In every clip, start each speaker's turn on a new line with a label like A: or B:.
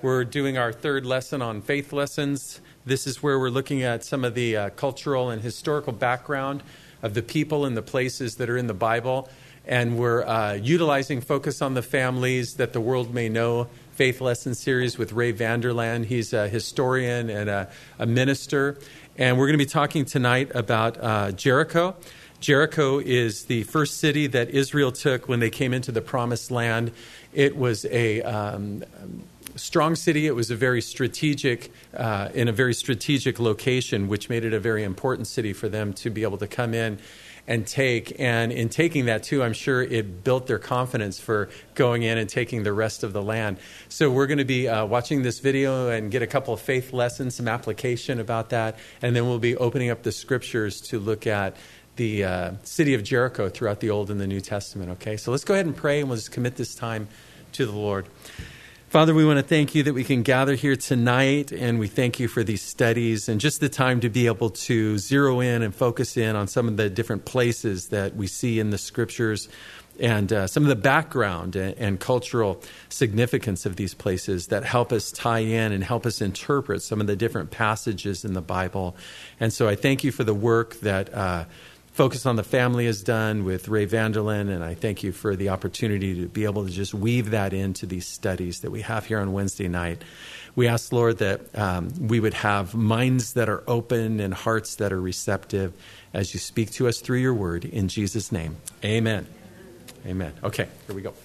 A: We're doing our third lesson on faith lessons. This is where we're looking at some of the cultural and historical background of the people and the places that are in the Bible. And we're utilizing Focus on the Families That the World May Know Faith Lesson series with Ray Vander Laan. He's a historian and a minister. And we're going to be talking tonight about Jericho. Jericho is the first city that Israel took when they came into the Promised Land. It was a strong city. It was a very strategic, in a very strategic location, which made it a very important city for them to be able to come in and take. And in taking that too, I'm sure it built their confidence for going in and taking the rest of the land. So we're going to be watching this video and get a couple of faith lessons, some application about that. And then we'll be opening up the scriptures to look at the city of Jericho throughout the Old and the New Testament. Okay, so let's go ahead and pray, and we'll just commit this time to the Lord. Father, we want to thank you that we can gather here tonight, and we thank you for these studies and just the time to be able to zero in and focus in on some of the different places that we see in the scriptures and some of the background and cultural significance of these places that help us tie in and help us interpret some of the different passages in the Bible. And so I thank you for the work that Focus on the Family has done with Ray Vander Laan, and I thank you for the opportunity to be able to just weave that into these studies that we have here on Wednesday night. We ask, Lord, that we would have minds that are open and hearts that are receptive as you speak to us through your word. In Jesus' name, amen. Amen. Okay, here we go.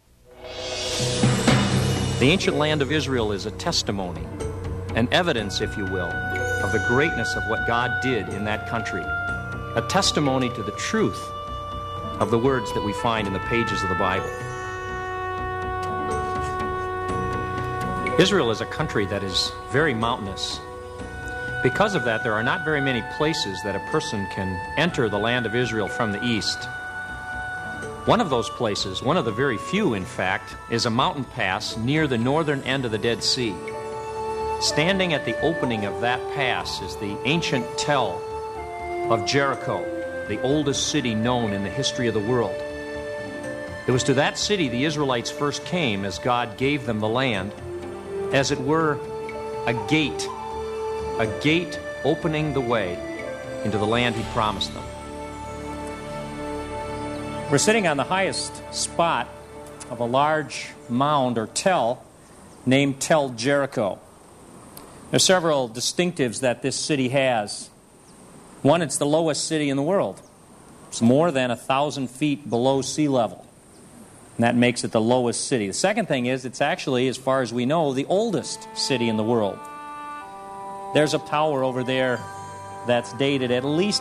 B: The ancient land of Israel is a testimony, an evidence, if you will, of the greatness of what God did in that country. A testimony to the truth of the words that we find in the pages of the Bible. Israel is a country that is very mountainous. Because of that, there are not very many places that a person can enter the land of Israel from the east. One of those places, one of the very few in fact, is a mountain pass near the northern end of the Dead Sea. Standing at the opening of that pass is the ancient tell of Jericho, the oldest city known in the history of the world. It was to that city the Israelites first came as God gave them the land, as it were a gate opening the way into the land He promised them. We're sitting on the highest spot of a large mound or tell named Tell Jericho. There are several distinctives that this city has. One, it's the lowest city in the world. It's more than 1,000 feet below sea level. And that makes it the lowest city. The second thing is it's actually, as far as we know, the oldest city in the world. There's a tower over there that's dated at least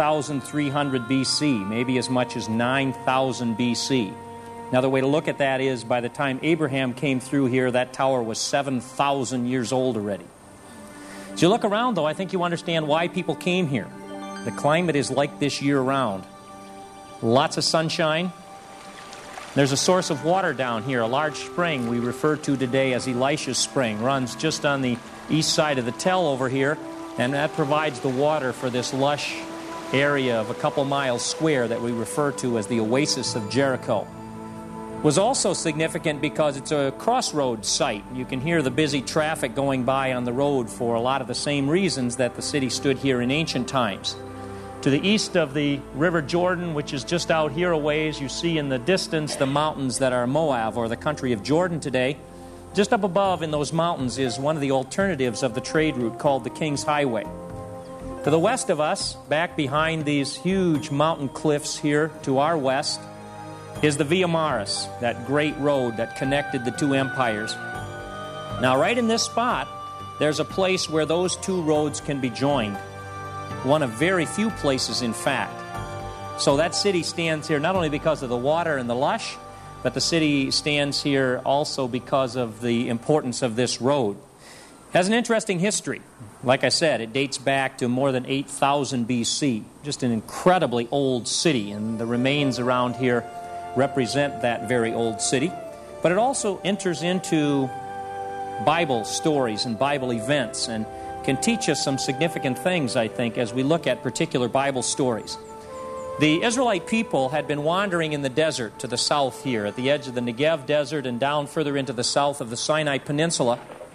B: 8,300 BC, maybe as much as 9,000 BC. Another way to look at that is by the time Abraham came through here, that tower was 7,000 years old already. As you look around, though, I think you understand why people came here. The climate is like this year-round. Lots of sunshine. There's a source of water down here, a large spring we refer to today as Elisha's Spring. Runs just on the east side of the tell over here, and that provides the water for this lush area of a couple miles square that we refer to as the Oasis of Jericho. Was also significant because it's a crossroads site. You can hear the busy traffic going by on the road for a lot of the same reasons that the city stood here in ancient times. To the east of the River Jordan, which is just out here a ways, you see in the distance the mountains that are Moab, or the country of Jordan today. Just up above in those mountains is one of the alternatives of the trade route called the King's Highway. To the west of us, back behind these huge mountain cliffs here to our west, is the Via Maris, that great road that connected the two empires. Now, right in this spot, there's a place where those two roads can be joined. One of very few places, in fact. So that city stands here not only because of the water and the lush, but the city stands here also because of the importance of this road. It has an interesting history. Like I said, it dates back to more than 8,000 BC. Just an incredibly old city, and the remains around here represent that very old city. But it also enters into Bible stories and Bible events and can teach us some significant things, I think, as we look at particular Bible stories. The Israelite people had been wandering in the desert to the south here, at the edge of the Negev Desert and down further into the south of the Sinai Peninsula.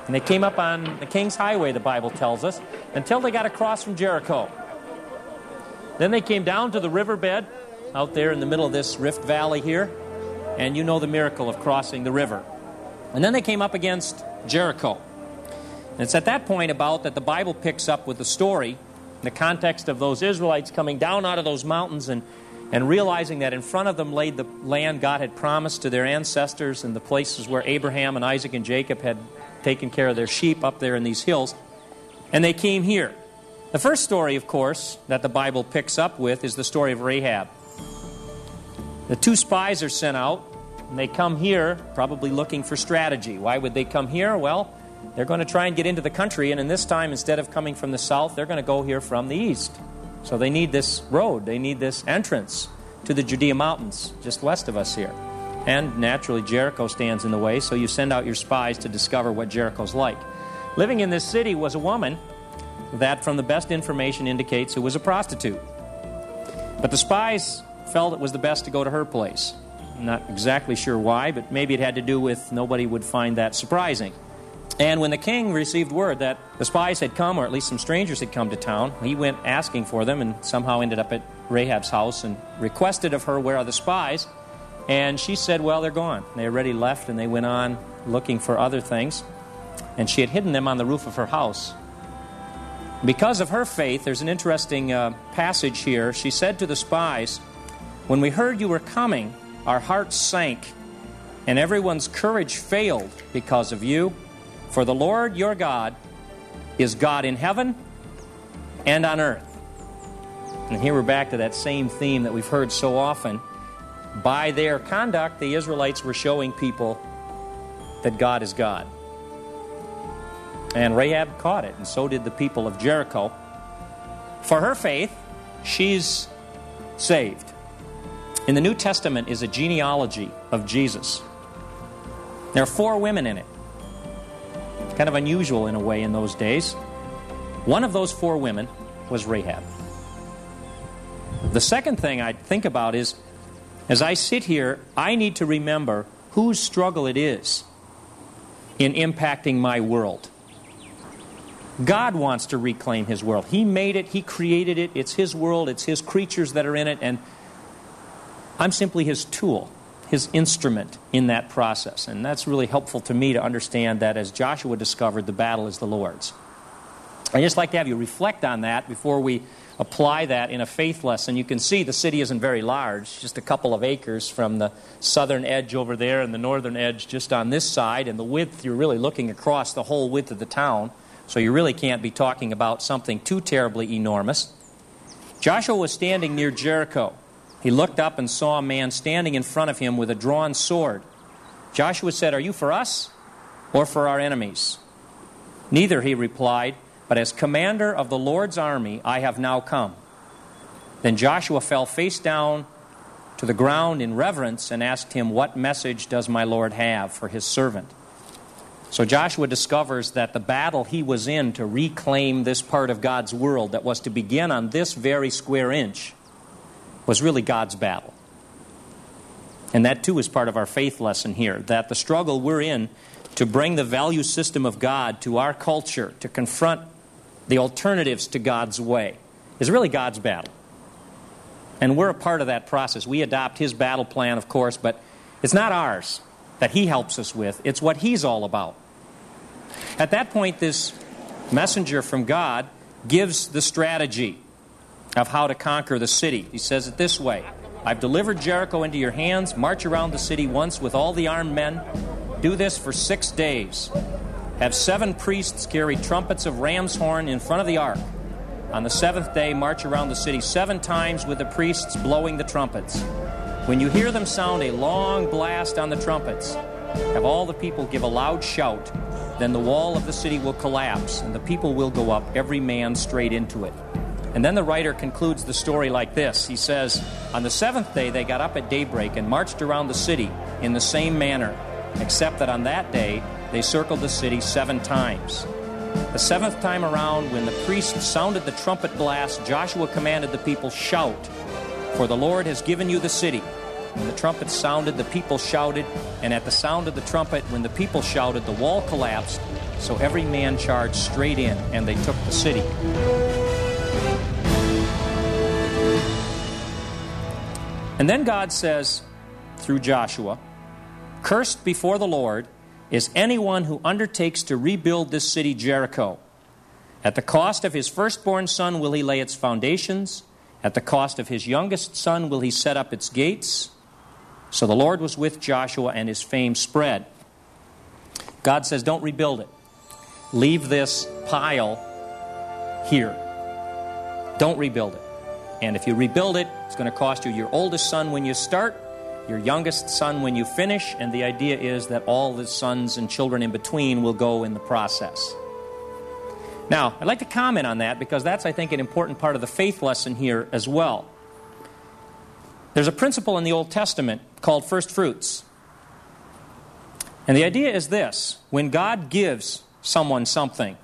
B: And they came up on the King's Highway, the Bible tells us, until they got across from Jericho. Then they came down to the riverbed out there in the middle of this Rift Valley here. And you know the miracle of crossing the river. And then they came up against Jericho. And it's at that point about that the Bible picks up with the story, in the context of those Israelites coming down out of those mountains and realizing that in front of them lay the land God had promised to their ancestors and the places where Abraham and Isaac and Jacob had taken care of their sheep up there in these hills. And they came here. The first story, of course, that the Bible picks up with is the story of Rahab. The two spies are sent out, and they come here probably looking for strategy. Why would they come here? Well, they're going to try and get into the country, and in this time, instead of coming from the south, they're going to go here from the east. So they need this road. They need this entrance to the Judea Mountains, just west of us here. And naturally, Jericho stands in the way, so you send out your spies to discover what Jericho's like. Living in this city was a woman that, from the best information, indicates who was a prostitute. But the spies felt it was the best to go to her place. I'm not exactly sure why, but maybe it had to do with nobody would find that surprising. And when the king received word that the spies had come, or at least some strangers had come to town, he went asking for them and somehow ended up at Rahab's house and requested of her, "Where are the spies?" And she said, "Well, they're gone. They already left," and they went on looking for other things. And she had hidden them on the roof of her house. Because of her faith, there's an interesting passage here. She said to the spies, "When we heard you were coming, our hearts sank, and everyone's courage failed because of you. For the Lord your God is God in heaven and on earth." And here we're back to that same theme that we've heard so often. By their conduct, the Israelites were showing people that God is God. And Rahab caught it, and so did the people of Jericho. For her faith, she's saved. In the New Testament is a genealogy of Jesus. There are 4 women in it. Kind of unusual in a way in those days. One of those 4 women was Rahab. The second thing I think about is, as I sit here, I need to remember whose struggle it is in impacting my world. God wants to reclaim His world. He made it. He created it. It's His world. It's His creatures that are in it. And I'm simply His tool, His instrument in that process. And that's really helpful to me to understand that, as Joshua discovered, the battle is the Lord's. I'd just like to have you reflect on that before we apply that in a faith lesson. You can see the city isn't very large, just a couple of acres from the southern edge over there and the northern edge just on this side. And the width, you're really looking across the whole width of the town. So you really can't be talking about something too terribly enormous. Joshua was standing near Jericho. He looked up and saw a man standing in front of him with a drawn sword. Joshua said, "Are you for us or for our enemies?" "Neither," he replied, "but as commander of the Lord's army, I have now come." Then Joshua fell face down to the ground in reverence and asked him, "What message does my Lord have for his servant?" So Joshua discovers that the battle he was in to reclaim this part of God's world that was to begin on this very square inch was really God's battle. And that too is part of our faith lesson here, that the struggle we're in to bring the value system of God to our culture, to confront the alternatives to God's way, is really God's battle. And we're a part of that process. We adopt His battle plan, of course, but it's not ours that He helps us with. It's what He's all about. At that point, this messenger from God gives the strategy of how to conquer the city. He says it this way: "I've delivered Jericho into your hands. March around the city once with all the armed men. Do this for 6 days. Have 7 priests carry trumpets of ram's horn in front of the ark. On the 7th day, march around the city 7 times with the priests blowing the trumpets. When you hear them sound a long blast on the trumpets, have all the people give a loud shout. Then the wall of the city will collapse, and the people will go up, every man straight into it." And then the writer concludes the story like this. He says, "On the 7th day they got up at daybreak and marched around the city in the same manner, except that on that day they circled the city 7 times. The 7th time around, when the priest sounded the trumpet blast, Joshua commanded the people, 'Shout, for the Lord has given you the city. When the trumpet sounded, the people shouted, and at the sound of the trumpet, when the people shouted, the wall collapsed, so every man charged straight in, and they took the city. And then God says, through Joshua, "Cursed before the Lord is anyone who undertakes to rebuild this city Jericho. At the cost of his firstborn son will he lay its foundations. At the cost of his youngest son will he set up its gates." So the Lord was with Joshua, and his fame spread. God says, don't rebuild it. Leave this pile here. Don't rebuild it. And if you rebuild it, it's going to cost you your oldest son when you start, your youngest son when you finish, and the idea is that all the sons and children in between will go in the process. Now, I'd like to comment on that because that's, I think, an important part of the faith lesson here as well. There's a principle in the Old Testament called first fruits. And the idea is this: when God gives someone something,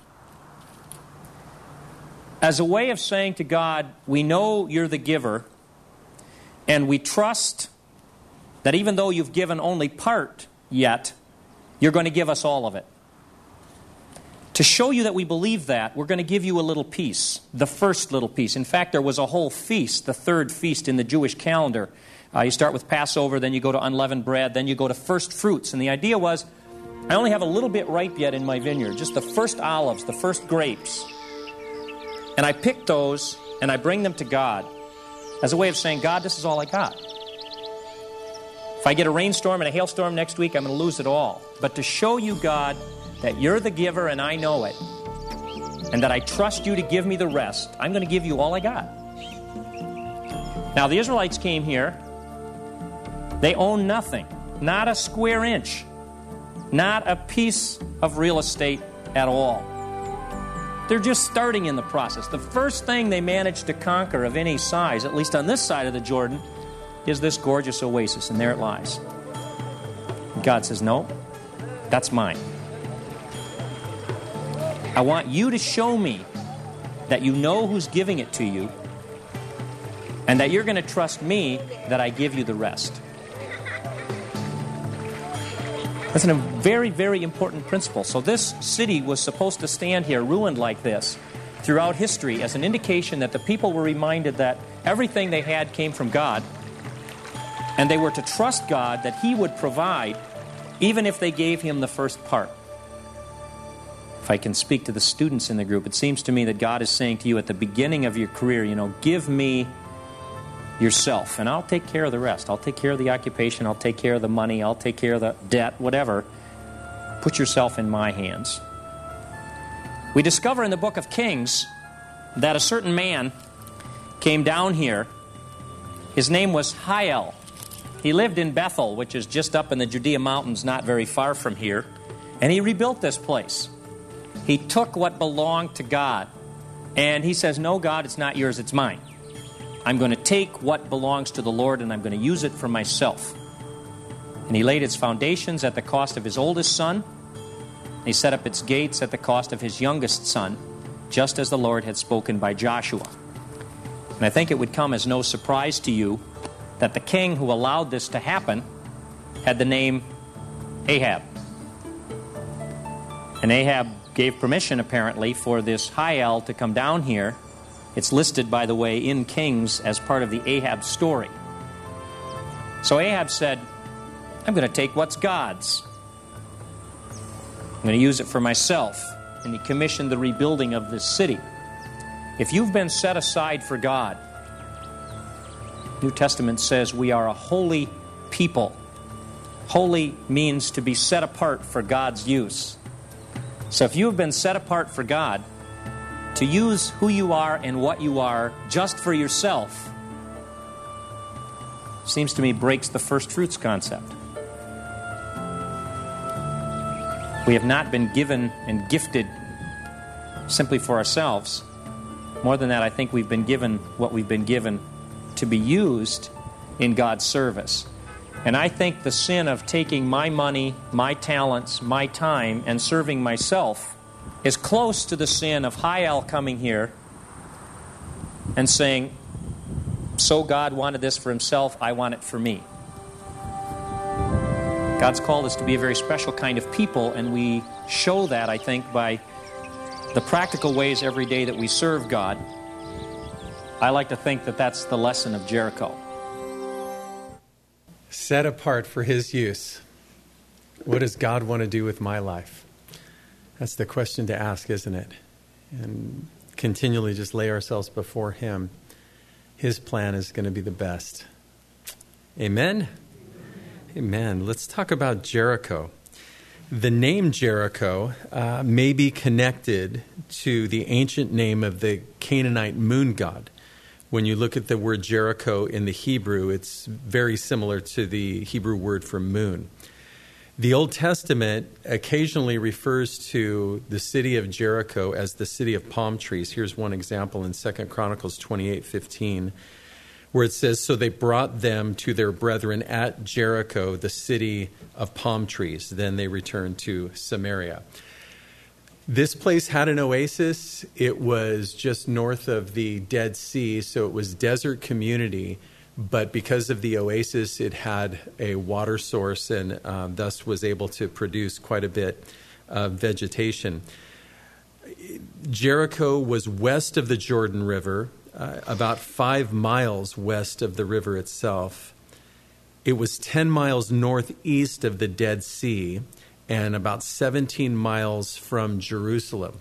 B: as a way of saying to God, we know you're the giver, and we trust that even though you've given only part yet, you're going to give us all of it. To show you that we believe that, we're going to give you a little piece, the first little piece. In fact, there was a whole feast, the third feast in the Jewish calendar. You start with Passover, then you go to unleavened bread, then you go to first fruits. And the idea was, I only have a little bit ripe yet in my vineyard, just the first olives, the first grapes. And I pick those and I bring them to God as a way of saying, God, this is all I got. If I get a rainstorm and a hailstorm next week, I'm going to lose it all. But to show you, God, that you're the giver and I know it, and that I trust you to give me the rest, I'm going to give you all I got. Now, the Israelites came here. They owned nothing, not a square inch, not a piece of real estate at all. They're just starting in the process. The first thing they managed to conquer of any size, at least on this side of the Jordan, is this gorgeous oasis, and there it lies. And God says, no, that's mine. I want you to show me that you know who's giving it to you, and that you're going to trust me that I give you the rest. That's a very, very important principle. So this city was supposed to stand here ruined like this throughout history as an indication that the people were reminded that everything they had came from God, and they were to trust God that He would provide even if they gave Him the first part. If I can speak to the students in the group, it seems to me that God is saying to you at the beginning of your career, give me yourself, and I'll take care of the rest. I'll take care of the occupation. I'll take care of the money. I'll take care of the debt, whatever. Put yourself in my hands. We discover in the book of Kings that a certain man came down here. His name was Hiel. He lived in Bethel, which is just up in the Judea mountains, not very far from here, and he rebuilt this place. He took what belonged to God, and he says, no, God, it's not yours, it's mine. I'm going to take what belongs to the Lord and I'm going to use it for myself. And he laid its foundations at the cost of his oldest son. He set up its gates at the cost of his youngest son, just as the Lord had spoken by Joshua. And I think it would come as no surprise to you that the king who allowed this to happen had the name Ahab. And Ahab gave permission, apparently, for this Hiel to come down here. It's listed, by the way, in Kings as part of the Ahab story. So Ahab said, I'm going to take what's God's. I'm going to use it for myself. And he commissioned the rebuilding of this city. If you've been set aside for God, New Testament says we are a holy people. Holy means to be set apart for God's use. So if you have been set apart for God, to use who you are and what you are just for yourself, seems to me breaks the first fruits concept. We have not been given and gifted simply for ourselves. More than that, I think we've been given what we've been given to be used in God's service. And I think the sin of taking my money, my talents, my time, and serving myself is close to the sin of Hiel coming here and saying, so God wanted this for himself, I want it for me. God's called us to be a very special kind of people, and we show that, I think, by the practical ways every day that we serve God. I like to think that that's the lesson of Jericho.
A: Set apart for His use. What does God want to do with my life? That's the question to ask, isn't it? And continually just lay ourselves before Him. His plan is going to be the best. Amen? Amen. Let's talk about Jericho. The name Jericho may be connected to the ancient name of the Canaanite moon god. When you look at the word Jericho in the Hebrew, it's very similar to the Hebrew word for moon. The Old Testament occasionally refers to the city of Jericho as the city of palm trees. Here's one example in 2 Chronicles 28:15, where it says, "So they brought them to their brethren at Jericho, the city of palm trees. Then they returned to Samaria." This place had an oasis. It was just north of the Dead Sea, so it was desert community. But because of the oasis, it had a water source and thus was able to produce quite a bit of vegetation. Jericho was west of the Jordan River, about 5 miles west of the river itself. It was 10 miles northeast of the Dead Sea and about 17 miles from Jerusalem.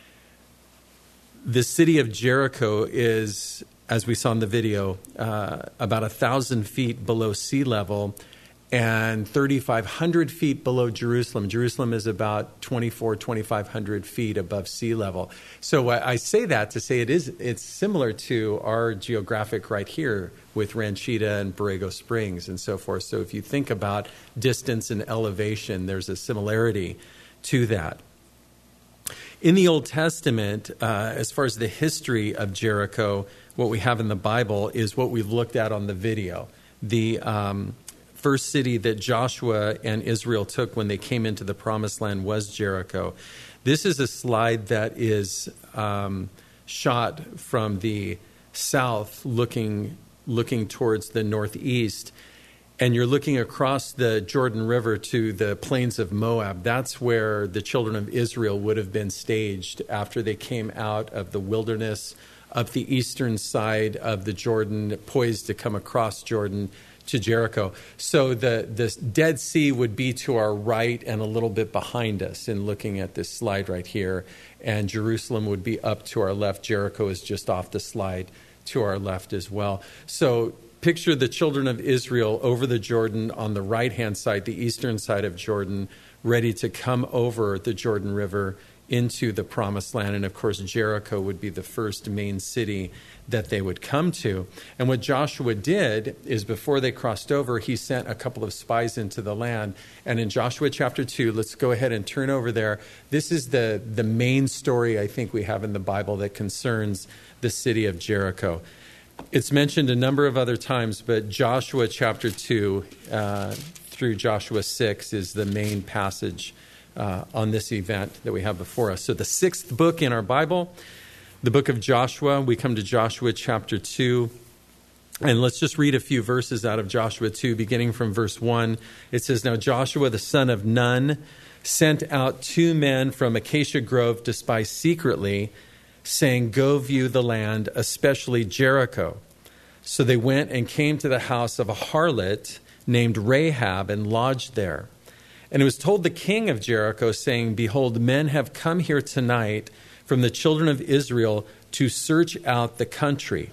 A: The city of Jericho is, as we saw in the video, about 1,000 feet below sea level and 3,500 feet below Jerusalem. Jerusalem is about 2,500 feet above sea level. So I say that to say it's similar to our geographic right here with Ranchita and Borrego Springs and so forth. So if you think about distance and elevation, there's a similarity to that. In the Old Testament, as far as the history of Jericho, what we have in the Bible is what we've looked at on the video. The first city that Joshua and Israel took when they came into the Promised Land was Jericho. This is a slide that is shot from the south, looking towards the northeast. And you're looking across the Jordan River to the plains of Moab. That's where the children of Israel would have been staged after they came out of the wilderness up the eastern side of the Jordan, poised to come across Jordan to Jericho. So the Dead Sea would be to our right and a little bit behind us in looking at this slide right here. And Jerusalem would be up to our left. Jericho is just off the slide to our left as well. So picture the children of Israel over the Jordan on the right-hand side, the eastern side of Jordan, ready to come over the Jordan River into the Promised Land. And of course, Jericho would be the first main city that they would come to. And what Joshua did is before they crossed over, he sent a couple of spies into the land. And in Joshua chapter 2, let's go ahead and turn over there. This is the main story I think we have in the Bible that concerns the city of Jericho. It's mentioned a number of other times, but Joshua chapter 2 through Joshua 6 is the main passage on this event that we have before us. So the sixth book in our Bible, the book of Joshua, we come to Joshua chapter 2. And let's just read a few verses out of Joshua 2, beginning from verse 1. It says, "Now Joshua the son of Nun sent out 2 men from Acacia Grove to spy secretly, saying, 'Go view the land, especially Jericho.' So they went and came to the house of a harlot named Rahab and lodged there. And it was told the king of Jericho, saying, 'Behold, men have come here tonight from the children of Israel to search out the country.'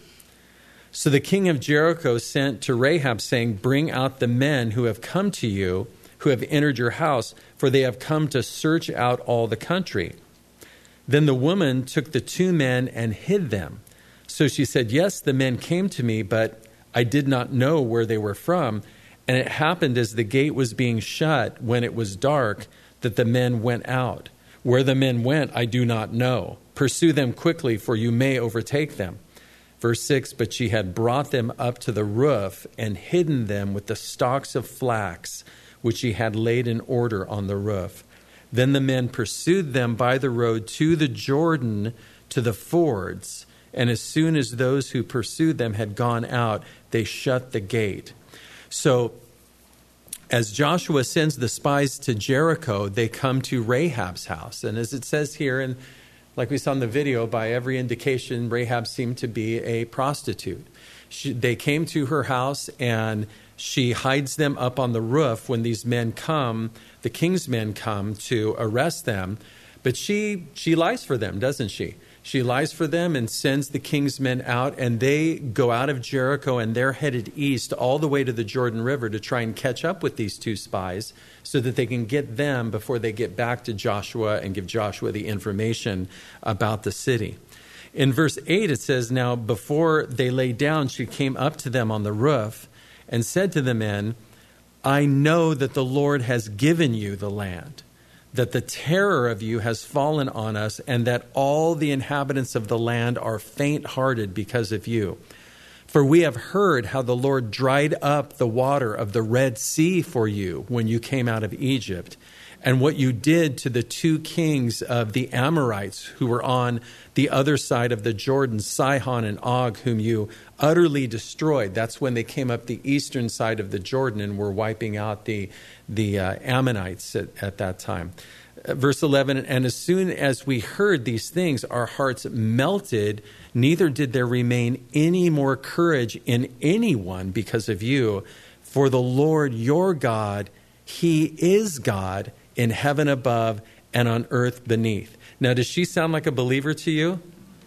A: So the king of Jericho sent to Rahab, saying, 'Bring out the men who have come to you, who have entered your house, for they have come to search out all the country.' Then the woman took the 2 men and hid them. So she said, 'Yes, the men came to me, but I did not know where they were from. And it happened as the gate was being shut, when it was dark, that the men went out. Where the men went, I do not know. Pursue them quickly, for you may overtake them.' Verse 6, 'But she had brought them up to the roof and hidden them with the stalks of flax, which she had laid in order on the roof. Then the men pursued them by the road to the Jordan, to the fords. And as soon as those who pursued them had gone out, they shut the gate.'" So as Joshua sends the spies to Jericho, they come to Rahab's house. And as it says here, and like we saw in the video, by every indication, Rahab seemed to be a prostitute. They came to her house, and she hides them up on the roof when these men come, the king's men come to arrest them. But she lies for them, doesn't she? She lies for them and sends the king's men out, and they go out of Jericho, and they're headed east all the way to the Jordan River to try and catch up with these two spies so that they can get them before they get back to Joshua and give Joshua the information about the city. In verse 8, it says, "Now before they lay down, she came up to them on the roof and said to the men, 'I know that the Lord has given you the land, that the terror of you has fallen on us, and that all the inhabitants of the land are faint-hearted because of you. For we have heard how the Lord dried up the water of the Red Sea for you when you came out of Egypt, and what you did to the two kings of the Amorites who were on the other side of the Jordan, Sihon and Og, whom you utterly destroyed.'" That's when they came up the eastern side of the Jordan and were wiping out the Ammonites at that time. Verse 11, "And as soon as we heard these things, our hearts melted, neither did there remain any more courage in anyone because of you. For the Lord your God, He is God in heaven above and on earth beneath." Now, does she sound like a believer to you?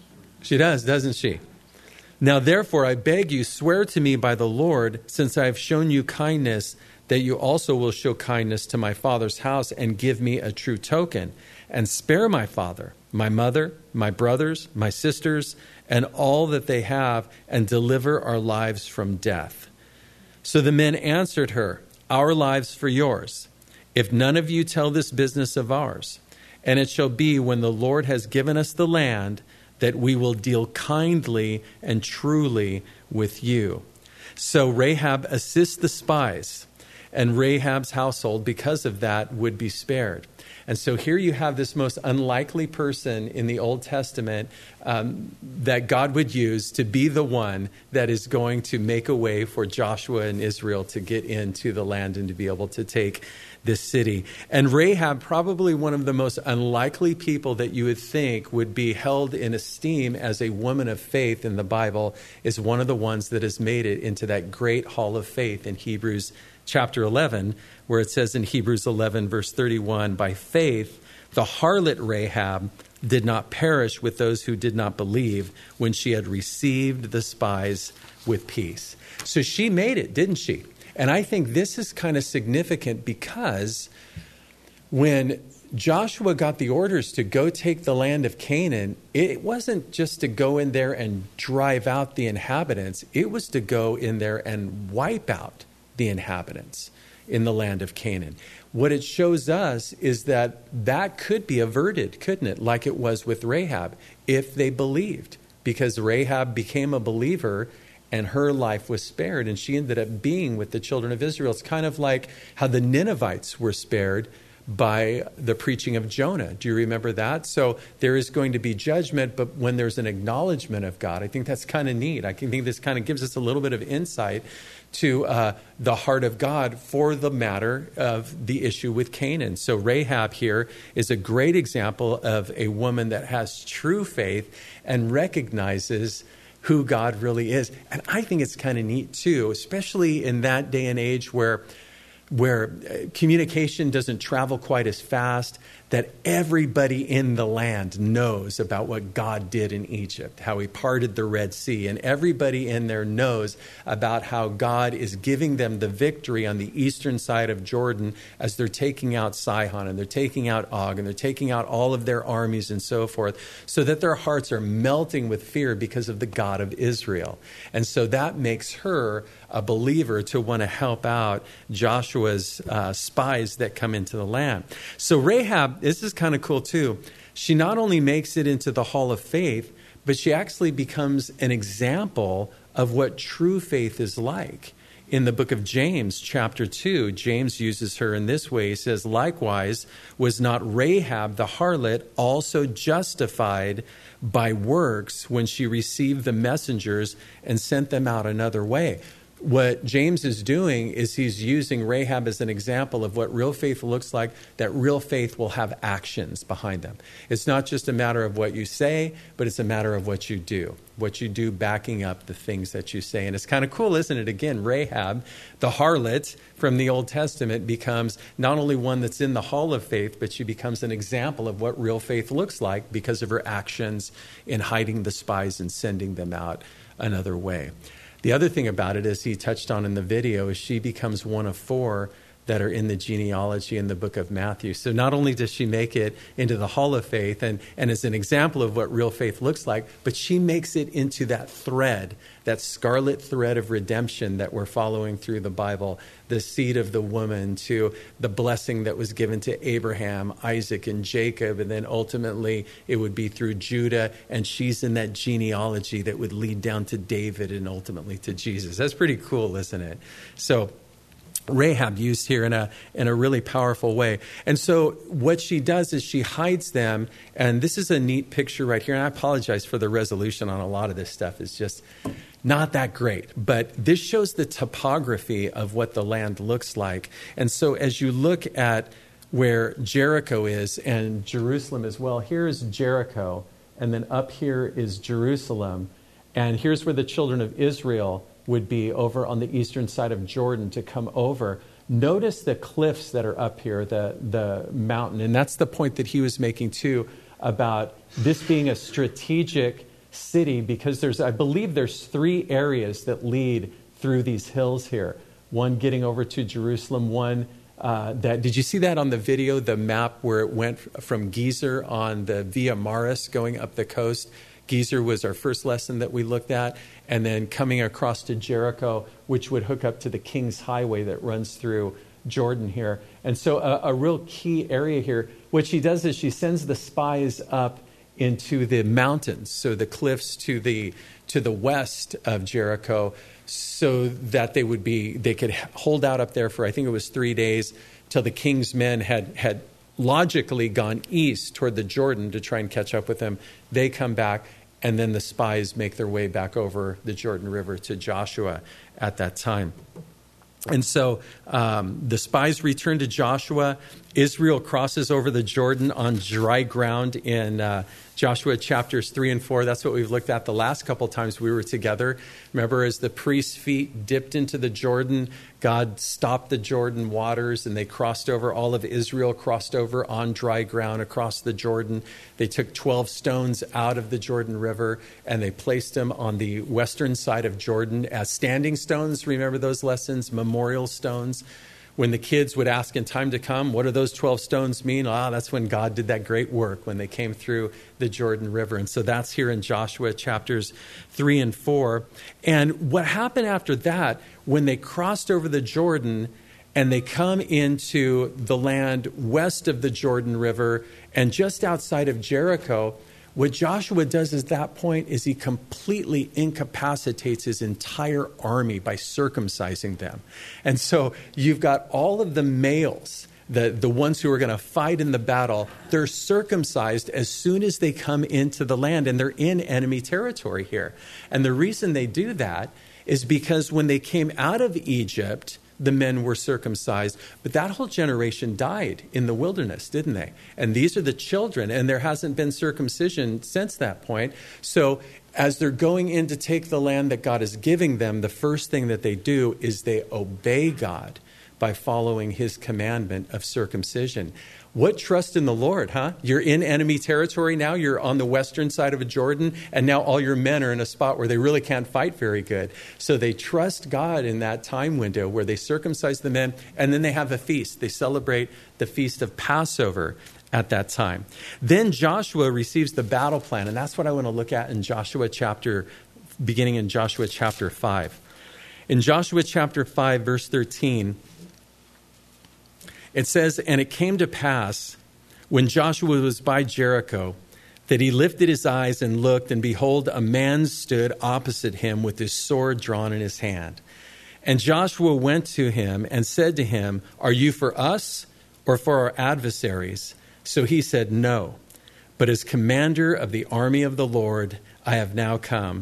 A: She does, doesn't she? "Now, therefore, I beg you, swear to me by the Lord, since I have shown you kindness, that you also will show kindness to my father's house and give me a true token, and spare my father, my mother, my brothers, my sisters, and all that they have, and deliver our lives from death." So the men answered her, "Our lives for yours, if none of you tell this business of ours. And it shall be when the Lord has given us the land that we will deal kindly and truly with you." So Rahab assists the spies, and Rahab's household, because of that, would be spared. And so here you have this most unlikely person in the Old Testament that God would use to be the one that is going to make a way for Joshua and Israel to get into the land and to be able to take this city. And Rahab, probably one of the most unlikely people that you would think would be held in esteem as a woman of faith in the Bible, is one of the ones that has made it into that great hall of faith in Hebrews chapter 11, where it says in Hebrews 11, verse 31, "By faith, the harlot Rahab did not perish with those who did not believe when she had received the spies with peace." So she made it, didn't she? And I think this is kind of significant because when Joshua got the orders to go take the land of Canaan, it wasn't just to go in there and drive out the inhabitants. It was to go in there and wipe out the inhabitants in the land of Canaan. What it shows us is that that could be averted, couldn't it? Like it was with Rahab, if they believed. Because Rahab became a believer and her life was spared, and she ended up being with the children of Israel. It's kind of like how the Ninevites were spared by the preaching of Jonah. Do you remember that? So there is going to be judgment, but when there's an acknowledgement of God, I think that's kind of neat. I think this kind of gives us a little bit of insight to the heart of God for the matter of the issue with Canaan. So Rahab here is a great example of a woman that has true faith and recognizes who God really is. And I think it's kind of neat too, especially in that day and age where communication doesn't travel quite as fast, that everybody in the land knows about what God did in Egypt, how he parted the Red Sea, and everybody in there knows about how God is giving them the victory on the eastern side of Jordan as they're taking out Sihon and they're taking out Og and they're taking out all of their armies and so forth, so that their hearts are melting with fear because of the God of Israel. And so that makes her a believer to want to help out Joshua's spies that come into the land. So Rahab, this is kind of cool too. She not only makes it into the hall of faith, but she actually becomes an example of what true faith is like. In the book of James, chapter 2, James uses her in this way. He says, "Likewise, was not Rahab the harlot also justified by works when she received the messengers and sent them out another way?" what James is doing is he's using Rahab as an example of what real faith looks like, that real faith will have actions behind them. It's not just a matter of what you say, but it's a matter of what you do backing up the things that you say. And it's kind of cool, isn't it? Again, Rahab, the harlot from the Old Testament, becomes not only one that's in the hall of faith, but she becomes an example of what real faith looks like because of her actions in hiding the spies and sending them out another way. The other thing about it, as he touched on in the video, is she becomes one of 4 that are in the genealogy in the book of Matthew. So not only does she make it into the hall of faith and is an example of what real faith looks like, but she makes it into that thread, that scarlet thread of redemption that we're following through the Bible, the seed of the woman to the blessing that was given to Abraham, Isaac, and Jacob, and then ultimately it would be through Judah, and she's in that genealogy that would lead down to David and ultimately to Jesus. That's pretty cool, isn't it? So Rahab used here in a really powerful way. And so what she does is she hides them, and this is a neat picture right here, and I apologize for the resolution on a lot of this stuff. It's just not that great. But this shows the topography of what the land looks like. And so as you look at where Jericho is and Jerusalem as well, here is Jericho, and then up here is Jerusalem, and here's where the children of Israel would be over on the eastern side of Jordan to come over. Notice the cliffs that are up here, the mountain. And that's the point that he was making too about this being a strategic city, because I believe there's 3 areas that lead through these hills here. One getting over to Jerusalem, one did you see that on the video, the map where it went from Gezer on the Via Maris going up the coast? Gezer was our first lesson that we looked at, and then coming across to Jericho, which would hook up to the King's Highway that runs through Jordan here. And so a real key area here. What she does is she sends the spies up into the mountains, so the cliffs to the west of Jericho, so that they could hold out up there for, I think it was 3 days, till the king's men had logically gone east toward the Jordan to try and catch up with them. They come back, and then the spies make their way back over the Jordan River to Joshua at that time. And so the spies return to Joshua. Israel crosses over the Jordan on dry ground in Joshua chapters 3 and 4. That's what we've looked at the last couple times we were together. Remember, as the priest's feet dipped into the Jordan, God stopped the Jordan waters, and they crossed over. All of Israel crossed over on dry ground across the Jordan. They took 12 stones out of the Jordan River, and they placed them on the western side of Jordan as standing stones. Remember those lessons? Memorial stones. When the kids would ask in time to come, what do those 12 stones mean? That's when God did that great work, when they came through the Jordan River. And so that's here in Joshua chapters 3 and 4. And what happened after that, when they crossed over the Jordan and they come into the land west of the Jordan River and just outside of Jericho, what Joshua does at that point is he completely incapacitates his entire army by circumcising them. And so you've got all of the males, the ones who are going to fight in the battle, they're circumcised as soon as they come into the land, and they're in enemy territory here. And the reason they do that is because when they came out of Egypt, the men were circumcised, but that whole generation died in the wilderness, didn't they? And these are the children, and there hasn't been circumcision since that point. So as they're going in to take the land that God is giving them, the first thing that they do is they obey God by following his commandment of circumcision. What trust in the Lord, huh? You're in enemy territory now. You're on the western side of a Jordan, and now all your men are in a spot where they really can't fight very good. So they trust God in that time window where they circumcise the men, and then they have a feast. They celebrate the feast of Passover at that time. Then Joshua receives the battle plan, and that's what I want to look at in beginning in Joshua chapter 5. In Joshua chapter 5, verse 13, it says, "And it came to pass, when Joshua was by Jericho, that he lifted his eyes and looked, and behold, a man stood opposite him with his sword drawn in his hand. And Joshua went to him and said to him, 'Are you for us or for our adversaries?' So he said, 'No, but as commander of the army of the Lord, I have now come.'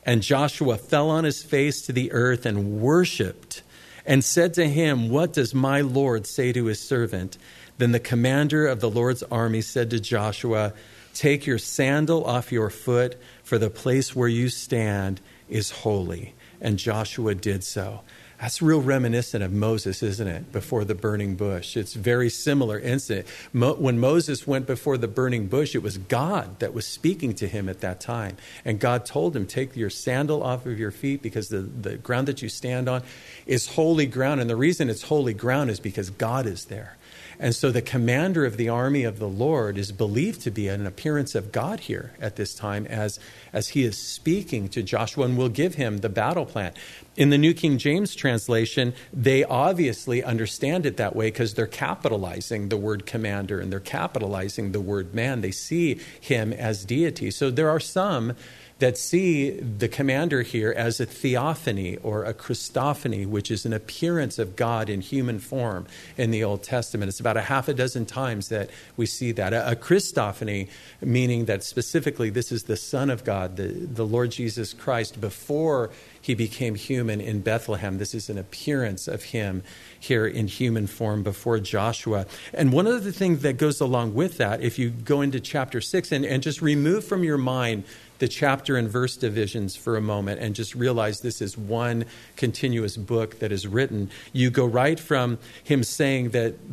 A: And Joshua fell on his face to the earth and worshipped and said to him, "What does my Lord say to his servant?" Then the commander of the Lord's army said to Joshua, "Take your sandal off your foot, for the place where you stand is holy." And Joshua did so. That's real reminiscent of Moses, isn't it? Before the burning bush. It's a very similar incident. When Moses went before the burning bush, it was God that was speaking to him at that time. And God told him, take your sandal off of your feet because the ground that you stand on is holy ground. And the reason it's holy ground is because God is there. And so the commander of the army of the Lord is believed to be an appearance of God here at this time as he is speaking to Joshua, and will give him the battle plan. In the New King James translation, they obviously understand it that way because they're capitalizing the word commander and they're capitalizing the word man. They see him as deity. So there are some that see the commander here as a theophany or a Christophany, which is an appearance of God in human form in the Old Testament. It's about a half a dozen times that we see that. A Christophany, meaning that specifically this is the Son of God, the Lord Jesus Christ, before he became human in Bethlehem. This is an appearance of him here in human form before Joshua. And one of the things that goes along with that, if you go into chapter 6 and just remove from your mind the chapter and verse divisions for a moment and just realize this is one continuous book that is written, you go right from him saying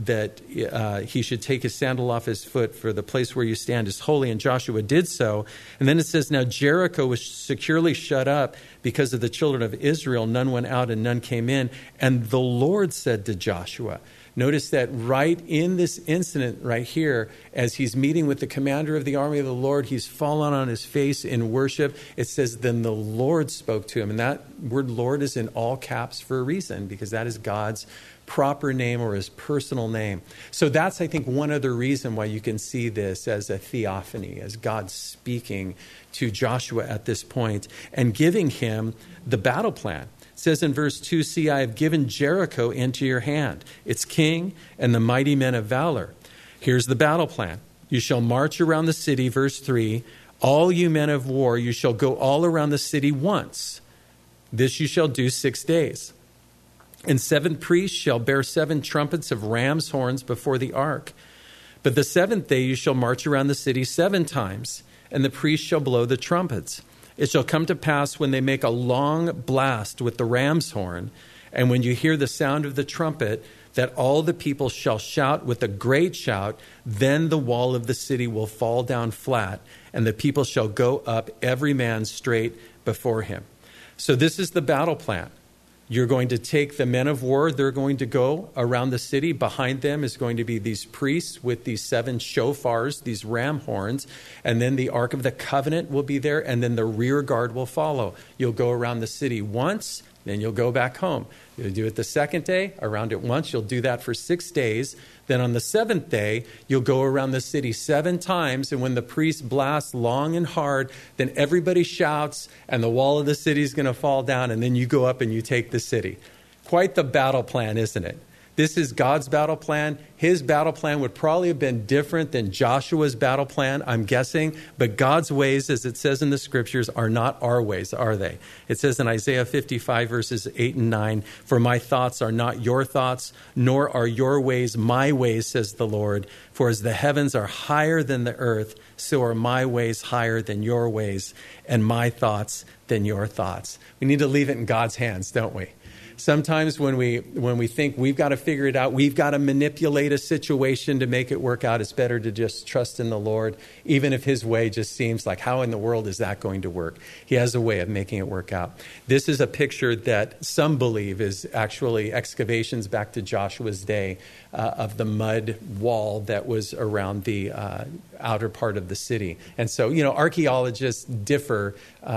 A: that he should take his sandal off his foot, for the place where you stand is holy, and Joshua did so. And then it says, now Jericho was securely shut up because of the children of Israel. None went out and none came in. And the Lord said to Joshua, notice that right in this incident right here, as he's meeting with the commander of the army of the Lord, he's fallen on his face in worship. It says, then the Lord spoke to him. And that word Lord is in all caps for a reason, because that is God's proper name or his personal name. So that's, I think, one other reason why you can see this as a theophany, as God speaking to Joshua at this point and giving him the battle plan. It says in verse 2, see, I have given Jericho into your hand, its king and the mighty men of valor. Here's the battle plan. You shall march around the city, verse 3, all you men of war, you shall go all around the city once. This you shall do 6 days. And 7 priests shall bear 7 trumpets of ram's horns before the ark. But the 7th day you shall march around the city 7 times, and the priests shall blow the trumpets. It shall come to pass when they make a long blast with the ram's horn, and when you hear the sound of the trumpet, that all the people shall shout with a great shout. Then the wall of the city will fall down flat, and the people shall go up every man straight before him. So this is the battle plan. You're going to take the men of war. They're going to go around the city. Behind them is going to be these priests with these 7 shofars, these ram horns. And then the Ark of the Covenant will be there. And then the rear guard will follow. You'll go around the city once, then you'll go back home. You'll do it the 2nd day, around it once. You'll do that for 6 days. Then on the 7th day, you'll go around the city 7 times. And when the priest blasts long and hard, then everybody shouts and the wall of the city is going to fall down. And then you go up and you take the city. Quite the battle plan, isn't it? This is God's battle plan. His battle plan would probably have been different than Joshua's battle plan, I'm guessing. But God's ways, as it says in the scriptures, are not our ways, are they? It says in Isaiah 55, verses 8 and 9, for my thoughts are not your thoughts, nor are your ways my ways, says the Lord. For as the heavens are higher than the earth, so are my ways higher than your ways, and my thoughts than your thoughts. We need to leave it in God's hands, don't we? Sometimes when we think we've got to figure it out, we've got to manipulate a situation to make it work out, it's better to just trust in the Lord, even if his way just seems like, how in the world is that going to work? He has a way of making it work out. This is a picture that some believe is actually excavations back to Joshua's day of the mud wall that was around the outer part of the city. And so, archaeologists differ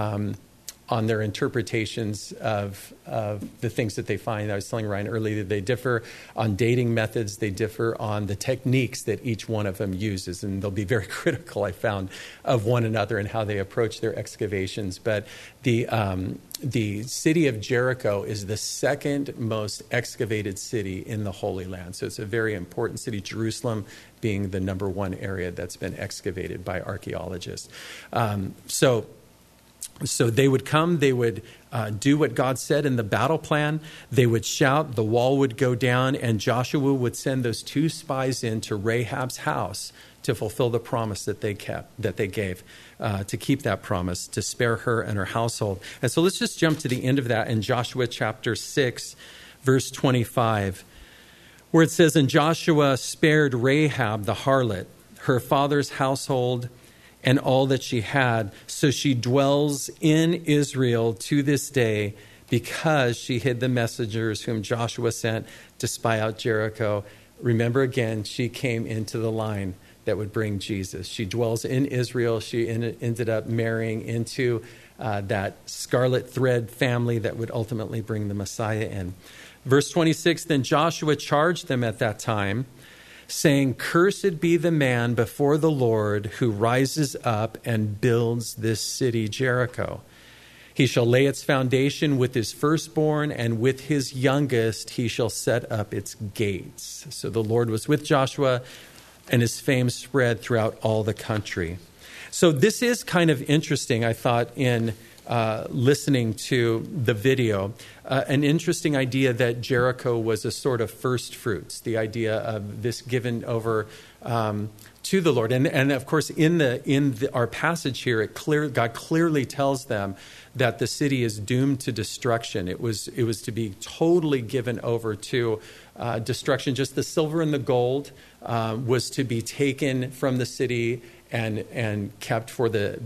A: on their interpretations of the things that they find. I was telling Ryan earlier that they differ on dating methods. They differ on the techniques that each one of them uses. And they'll be very critical, I found, of one another and how they approach their excavations. But the city of Jericho is the 2nd most excavated city in the Holy Land. So it's a very important city, Jerusalem being the number 1 area that's been excavated by archaeologists. So So they would come, they would do what God said in the battle plan. They would shout, the wall would go down, and Joshua would send those 2 spies into Rahab's house to fulfill the promise that they gave, to keep that promise, to spare her and her household. And so let's just jump to the end of that in Joshua chapter 6, verse 25, where it says, "And Joshua spared Rahab the harlot, her father's household, and all that she had. So she dwells in Israel to this day, because she hid the messengers whom Joshua sent to spy out Jericho." Remember again, she came into the line that would bring Jesus. She dwells in Israel. She ended up marrying into that scarlet thread family that would ultimately bring the Messiah in. Verse 26, "Then Joshua charged them at that time, saying, 'Cursed be the man before the Lord who rises up and builds this city Jericho. He shall lay its foundation with his firstborn, and with his youngest he shall set up its gates.'" So the Lord was with Joshua, and his fame spread throughout all the country. So this is kind of interesting, I thought, in listening to the video. An interesting idea that Jericho was a sort of first fruits, the idea of this given over to the Lord. And of course, in our passage here, God clearly tells them that the city is doomed to destruction. It was to be totally given over to destruction. Just the silver and the gold was to be taken from the city and kept for the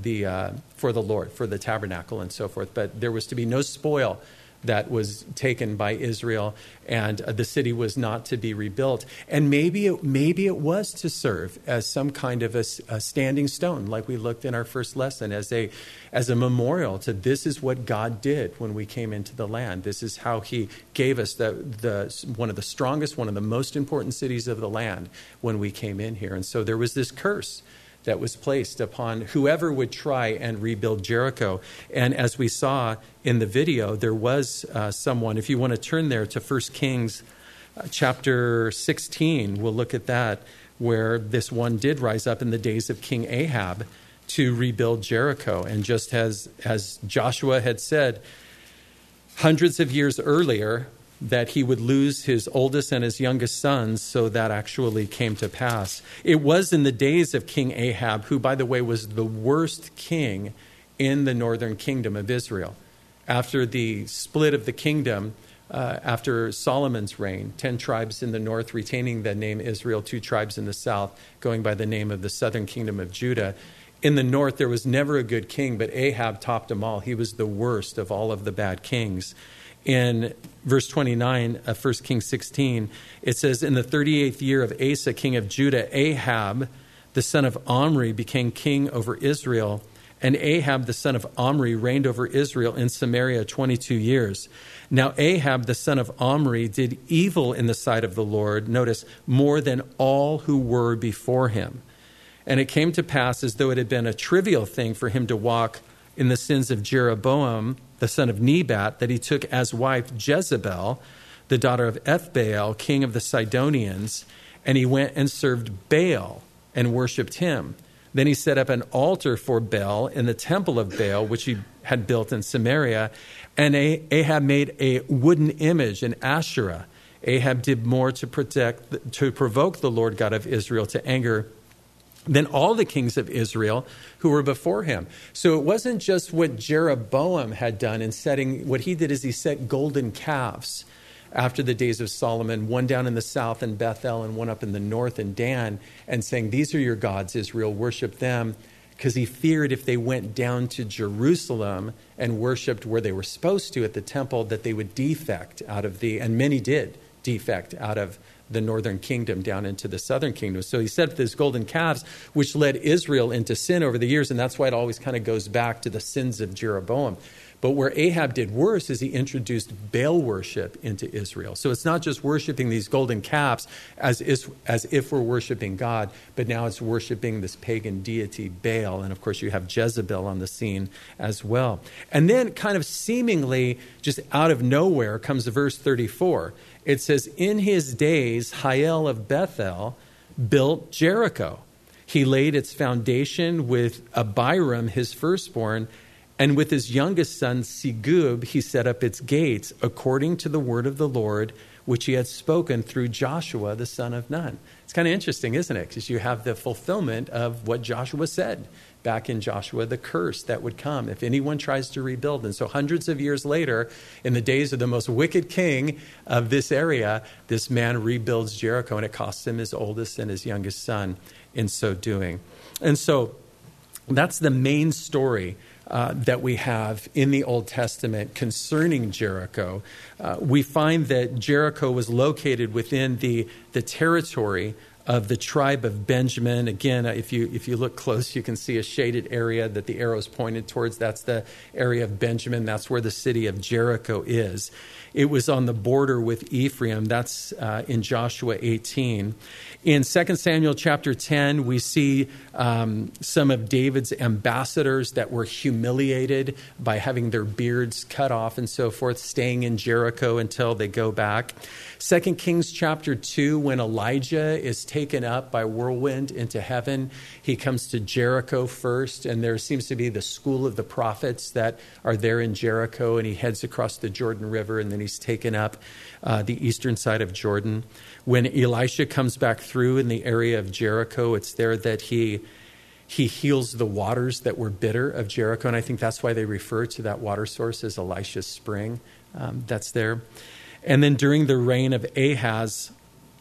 A: Lord, for the tabernacle and so forth. But there was to be no spoil that was taken by Israel, and the city was not to be rebuilt. And maybe it was to serve as some kind of a standing stone, like we looked in our first lesson, as a memorial to this is what God did when we came into the land. This is how he gave us one of the strongest, one of the most important cities of the land when we came in here. And so there was this curse that was placed upon whoever would try and rebuild Jericho. And as we saw in the video, there was someone, if you want to turn there to 1 Kings chapter 16, we'll look at that, where this one did rise up in the days of King Ahab to rebuild Jericho. And just as Joshua had said hundreds of years earlier, that he would lose his oldest and his youngest sons, so that actually came to pass. It was in the days of King Ahab, who, by the way, was the worst king in the northern kingdom of Israel. After the split of the kingdom, after Solomon's reign, 10 tribes in the north retaining the name Israel, 2 tribes in the south going by the name of the southern kingdom of Judah. In the north, there was never a good king, but Ahab topped them all. He was the worst of all of the bad kings. In verse 29 of 1 Kings 16, it says, "In the 38th year of Asa, king of Judah, Ahab, the son of Omri, became king over Israel. And Ahab, the son of Omri, reigned over Israel in Samaria 22 years. Now Ahab, the son of Omri, did evil in the sight of the Lord," notice, "more than all who were before him. And it came to pass, as though it had been a trivial thing for him to walk in the sins of Jeroboam, the son of Nebat, that he took as wife Jezebel, the daughter of Ethbaal, king of the Sidonians, and he went and served Baal and worshipped him. Then he set up an altar for Baal in the temple of Baal, which he had built in Samaria, and Ahab made a wooden image, an Asherah. Ahab did more to provoke the Lord God of Israel to anger than all the kings of Israel who were before him." So it wasn't just what Jeroboam had done in setting, what he did is he set golden calves after the days of Solomon, one down in the south in Bethel and one up in the north in Dan, and saying, "These are your gods, Israel, worship them," because he feared if they went down to Jerusalem and worshiped where they were supposed to at the temple, that they would defect out of and many did defect out of the northern kingdom down into the southern kingdom. So he set up these golden calves, which led Israel into sin over the years, and that's why it always kind of goes back to the sins of Jeroboam. But where Ahab did worse is he introduced Baal worship into Israel. So it's not just worshiping these golden calves as if we're worshiping God, but now it's worshiping this pagan deity Baal. And of course you have Jezebel on the scene as well. And then kind of seemingly just out of nowhere comes verse 34. It says, "In his days, Hiel of Bethel built Jericho. He laid its foundation with Abiram, his firstborn, And with his youngest son, Segub, he set up its gates according to the word of the Lord, which he had spoken through Joshua, the son of Nun. It's kind of interesting, isn't it? Because you have the fulfillment of what Joshua said back in Joshua, the curse that would come if anyone tries to rebuild. And so hundreds of years later, in the days of the most wicked king of this area, this man rebuilds Jericho, and it costs him his oldest and his youngest son in so doing. And so that's the main story that we have in the Old Testament concerning Jericho. We find that Jericho was located within the territory of the tribe of Benjamin. Again, if you look close, you can see a shaded area that the arrow's pointed towards. That's the area of Benjamin. That's where the city of Jericho is. It was on the border with Ephraim. That's in Joshua 18. In 2 Samuel chapter 10, we see some of David's ambassadors that were humiliated by having their beards cut off and so forth, staying in Jericho until they go back. 2 Kings chapter 2, when Elijah is taken up by whirlwind into heaven, he comes to Jericho first, and there seems to be the school of the prophets that are there in Jericho, and he heads across the Jordan River, and then he's taken up the eastern side of Jordan. When Elisha comes back through in the area of Jericho, it's there that he heals the waters that were bitter of Jericho, and I think that's why they refer to that water source as Elisha's spring. That's there. And then during the reign of Ahaz,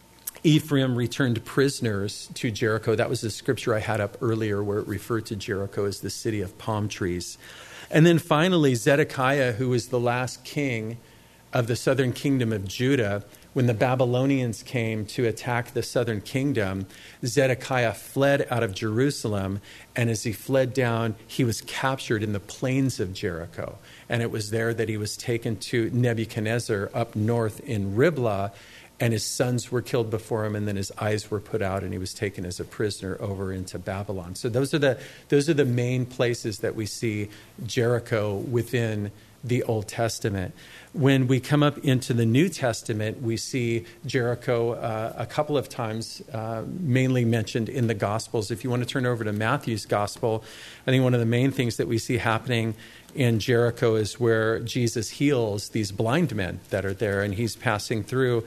A: Ephraim returned prisoners to Jericho. That was the scripture I had up earlier where it referred to Jericho as the city of palm trees. And then finally, Zedekiah, who was the last king of the southern kingdom of Judah, when the Babylonians came to attack the southern kingdom, Zedekiah fled out of Jerusalem, and as he fled down, he was captured in the plains of Jericho. And it was there that he was taken to Nebuchadnezzar up north in Riblah, and his sons were killed before him, and then his eyes were put out, and he was taken as a prisoner over into Babylon. So those are the main places that we see Jericho within the Old Testament. When we come up into the New Testament, we see Jericho a couple of times, mainly mentioned in the Gospels. If you want to turn over to Matthew's Gospel, I think one of the main things that we see happening in Jericho is where Jesus heals these blind men that are there, and he's passing through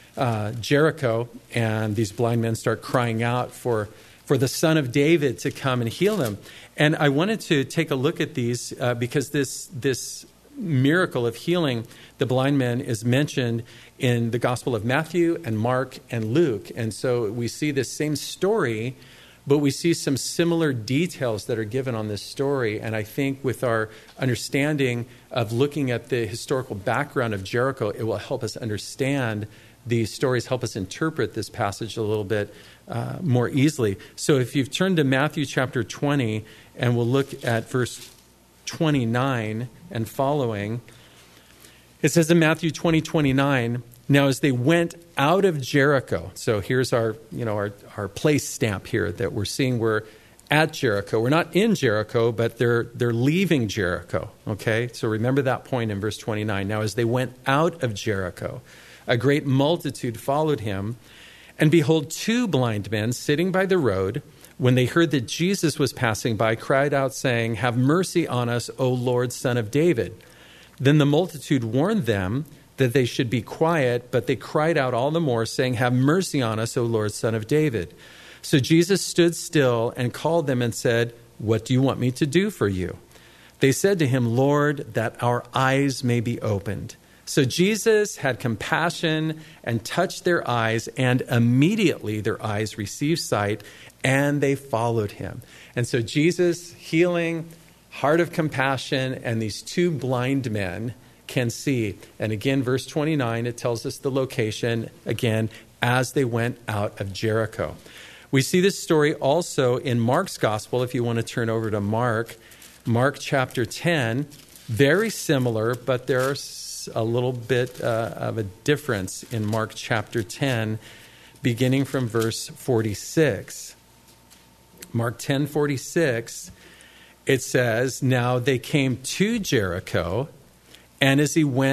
A: Jericho, and these blind men start crying out for the Son of David to come and heal them. And I wanted to take a look at these because this miracle of healing the blind men is mentioned in the Gospel of Matthew and Mark and Luke. And so we see this same story, but we see some similar details that are given on this story. And I think with our understanding of looking at the historical background of Jericho, it will help us understand these stories, help us interpret this passage a little bit more easily. So if you've turned to Matthew chapter 20, and we'll look at verse 29 and following, it says in Matthew 20:29, now as they went out of Jericho, so here's our place stamp here that we're seeing we're at Jericho. We're not in Jericho, but they're leaving Jericho, okay? So remember that point in verse 29. Now as they went out of Jericho, a great multitude followed him, and behold, two blind men sitting by the road, when they heard that Jesus was passing by, cried out, saying, have mercy on us, O Lord, Son of David. Then the multitude warned them that they should be quiet, but they cried out all the more, saying, have mercy on us, O Lord, Son of David. So Jesus stood still and called them and said, what do you want me to do for you? They said to him, Lord, that our eyes may be opened. So Jesus had compassion and touched their eyes, and immediately their eyes received sight, and they followed him. And so Jesus healing, heart of compassion, and these two blind men can see. And again, verse 29, it tells us the location, again, as they went out of Jericho. We see this story also in Mark's Gospel. If you want to turn over to Mark chapter 10, very similar, but there's a little bit of a difference in Mark chapter 10, beginning from verse 46. Mark 10:46, it says, now they came to Jericho, and as he went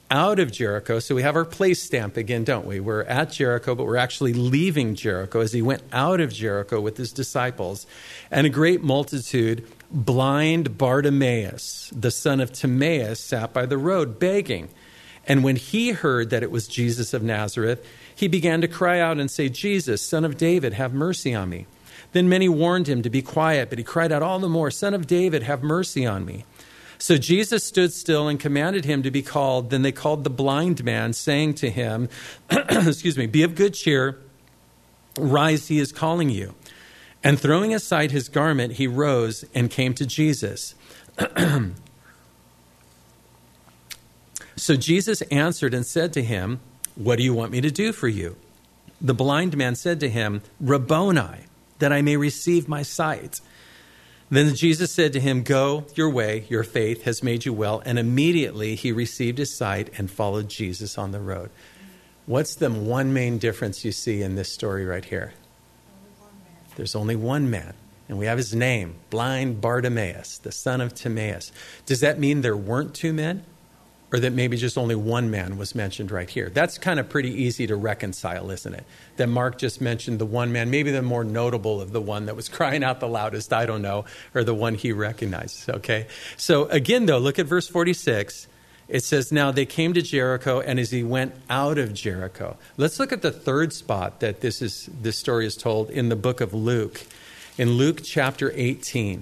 A: out of Jericho. So we have our place stamp again, don't we? We're at Jericho, but we're actually leaving Jericho as he went out of Jericho with his disciples. And a great multitude, blind Bartimaeus, the son of Timaeus, sat by the road begging. And when he heard that it was Jesus of Nazareth, he began to cry out and say, "Jesus, Son of David, have mercy on me." Then many warned him to be quiet, but he cried out all the more, "Son of David, have mercy on me." So Jesus stood still and commanded him to be called. Then they called the blind man, saying to him, "Be of good cheer, rise, he is calling you." And throwing aside his garment, he rose and came to Jesus. So Jesus answered and said to him, "What do you want me to do for you?" The blind man said to him, "Rabboni, that I may receive my sight." Then Jesus said to him, "Go your way, your faith has made you well." And immediately he received his sight and followed Jesus on the road. What's the one main difference you see in this story right here? There's only one man, and we have his name, blind Bartimaeus, the son of Timaeus. Does that mean there weren't two men? Or that maybe just only one man was mentioned right here? That's kind of pretty easy to reconcile, isn't it? That Mark just mentioned the one man, maybe the more notable of the one that was crying out the loudest, I don't know, or the one he recognizes, okay? So again, though, look at verse 46. It says, "Now they came to Jericho, and as he went out of Jericho." Let's look at the third spot that this story is told in the book of Luke. In Luke chapter 18.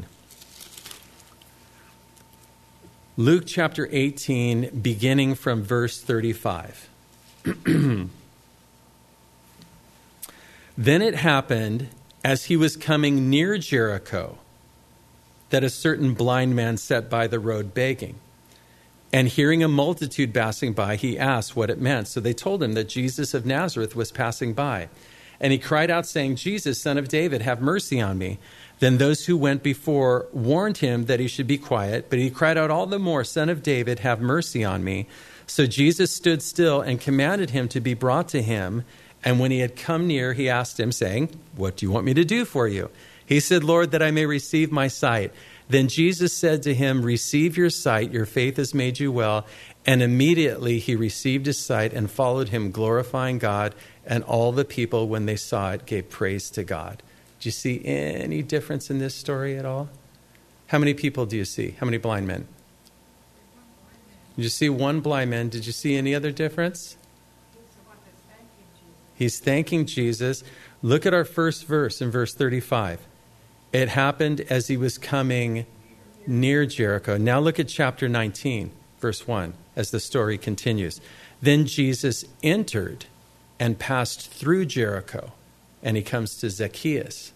A: Luke chapter 18, beginning from verse 35. Then it happened, as he was coming near Jericho, that a certain blind man sat by the road begging. And hearing a multitude passing by, he asked what it meant. So they told him that Jesus of Nazareth was passing by. And he cried out, saying, "Jesus, Son of David, have mercy on me." Then those who went before warned him that he should be quiet, but he cried out all the more, "Son of David, have mercy on me." So Jesus stood still and commanded him to be brought to him. And when he had come near, he asked him, saying, "What do you want me to do for you?" He said, "Lord, that I may receive my sight." Then Jesus said to him, "Receive your sight, your faith has made you well." And immediately he received his sight and followed him, glorifying God. And all the people, when they saw it, gave praise to God. Do you see any difference in this story at all? How many people do you see? How many blind men? Did you see one blind man? Did you see any other difference? He's thanking Jesus. Look at our first verse in verse 35. It happened as he was coming near Jericho. Now look at chapter 19, verse 1, as the story continues. Then Jesus entered and passed through Jericho. And he comes to Zacchaeus.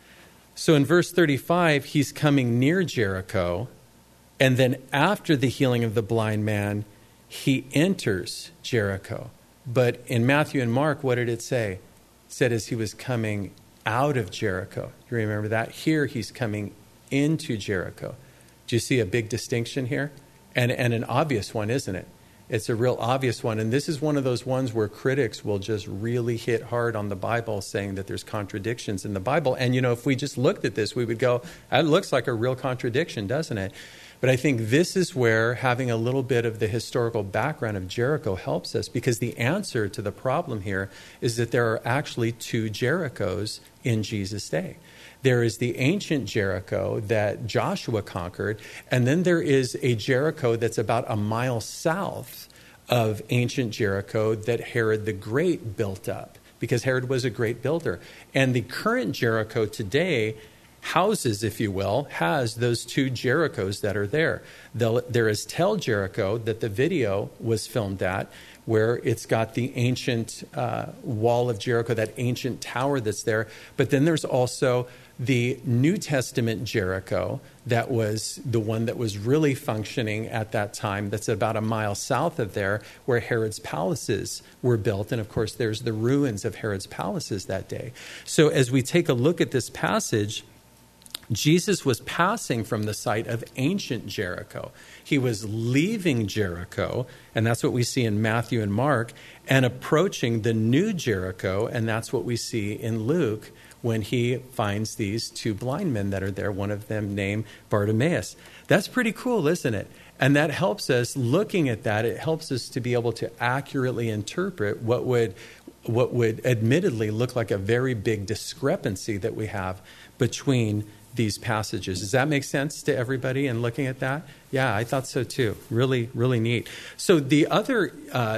A: So in verse 35, he's coming near Jericho. And then after the healing of the blind man, he enters Jericho. But in Matthew and Mark, what did it say? It said as he was coming out of Jericho. You remember that? Here he's coming into Jericho. Do you see a big distinction here? And an obvious one, isn't it? It's a real obvious one. And this is one of those ones where critics will just really hit hard on the Bible, saying that there's contradictions in the Bible. And, if we just looked at this, we would go, that looks like a real contradiction, doesn't it? But I think this is where having a little bit of the historical background of Jericho helps us, because the answer to the problem here is that there are actually two Jerichos in Jesus' day. There is the ancient Jericho that Joshua conquered, and then there is a Jericho that's about a mile south of ancient Jericho that Herod the Great built up, because Herod was a great builder. And the current Jericho today houses, if you will, has those two Jerichos that are there. There is Tel Jericho that the video was filmed at, where it's got the ancient wall of Jericho, that ancient tower that's there. But then there's also the New Testament Jericho that was the one that was really functioning at that time, that's about a mile south of there, where Herod's palaces were built. And of course, there's the ruins of Herod's palaces that day. So as we take a look at this passage, Jesus was passing from the site of ancient Jericho. He was leaving Jericho, and that's what we see in Matthew and Mark, and approaching the new Jericho, and that's what we see in Luke, when he finds these two blind men that are there, one of them named Bartimaeus. That's pretty cool, isn't it? And that helps us, looking at that, it helps us to be able to accurately interpret what would admittedly look like a very big discrepancy that we have between these passages. Does that make sense to everybody in looking at that? Yeah, I thought so too. Really, really neat. So the other